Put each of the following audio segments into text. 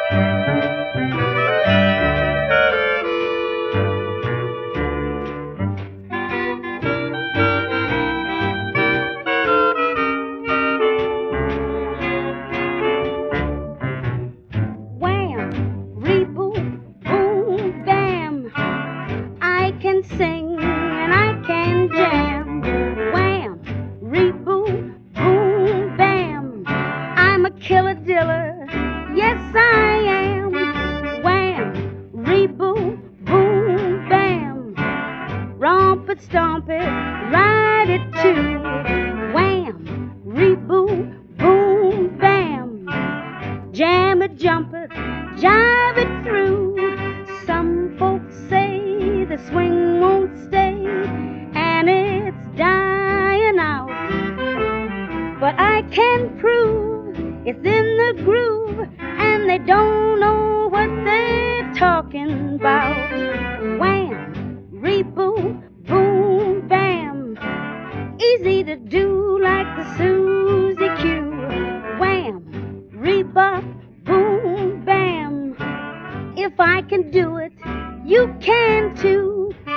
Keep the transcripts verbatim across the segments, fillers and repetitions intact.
can sing and I can jam. Wham, reboot, boom, bam. I'm a killer diller, yes I am. Wham, reboot, boom, bam. Romp it, stomp it, ride it too. Wham, reboot, boom, bam. Jam it, jump it, jive it through. Some folks say the swing won't stay and it's dying out, but I can prove it's in the groove and they don't know what they're talking about. Wham, reboot, boom, bam. Easy to do like the Susie Q. Wham, rebop, boom, bam. If I can do it, you can too.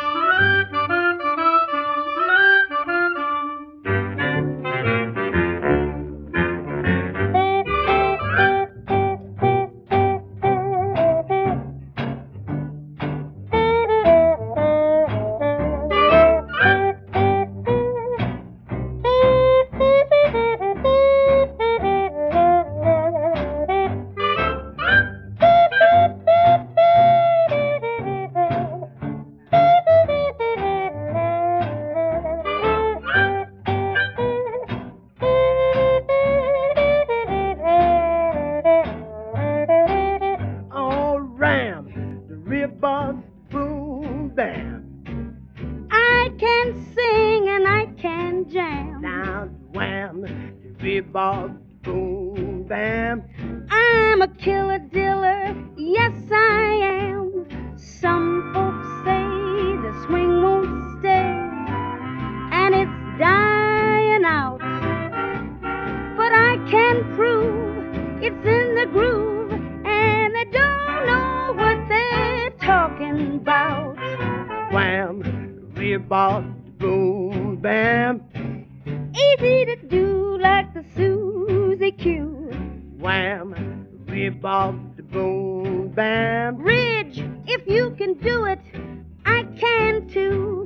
Rebop, boom, bam. I can sing and I can jam. Now, wham, rebop, boom, bam. I'm a killer diller, yes I am. Some folks say the swing won't stay and it's dying out, but I can prove it's in the groove and they don't know what they're talking about. Wham, rebop, boom, bam. Easy to do like the Susie Q. Wham, rebop, boom, bam. Ridge, if you can do it, I can too.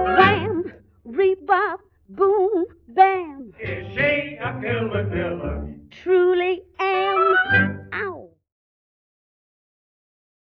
Wham, rebop, boom, bam. Is she a killer diller?